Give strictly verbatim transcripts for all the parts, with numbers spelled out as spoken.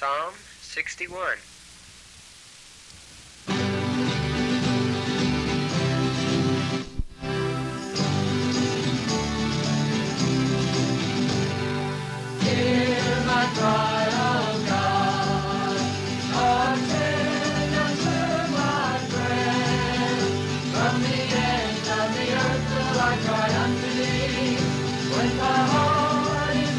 Psalm sixty-one. Hear my cry, O God, attend unto my prayer. From the end of the earth will I cry unto thee, when my heart is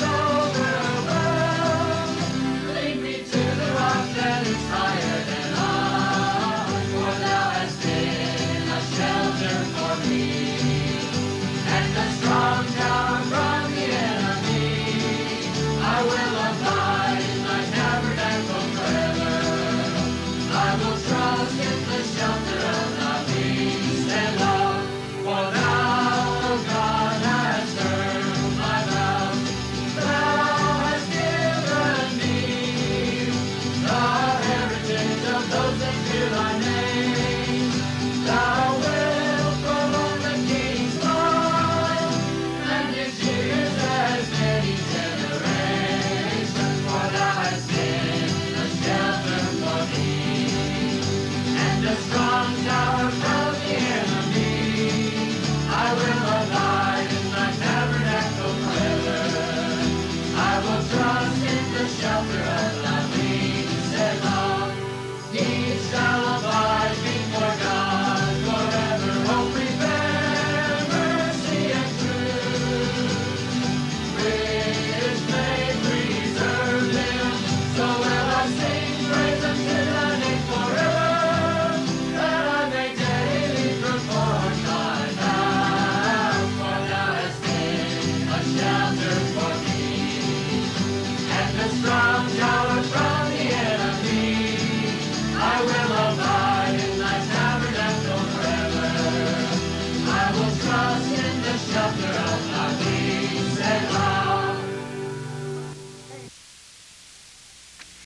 overwhelmed. Lead me to the rock that is higher than I, for thou hast been a shelter for me, and a strong tower from the enemy. I will abide in thy tabernacle forever. I will trust in the shelter of thy wings and love. For thou, O God, hast heard my vows. Thou hast given me the heritage of those that fear thy name. Thou wilt prolong the king's life, and his years as many generations. For thou hast been a shelter for me, and a strong tower from the enemy. I will abide in thy tabernacle forever. I will trust in the shelter of thy wings, Selah. He shall abide before God forever. Oh, prepare mercy and truth, which may preserve him. So will I sing praise unto thy name forever, that I may daily perform thy vows. For thou hast been a shelter for me, and a strong tower from the enemy. I will abide in thy tabernacle forever. I will trust in the shelter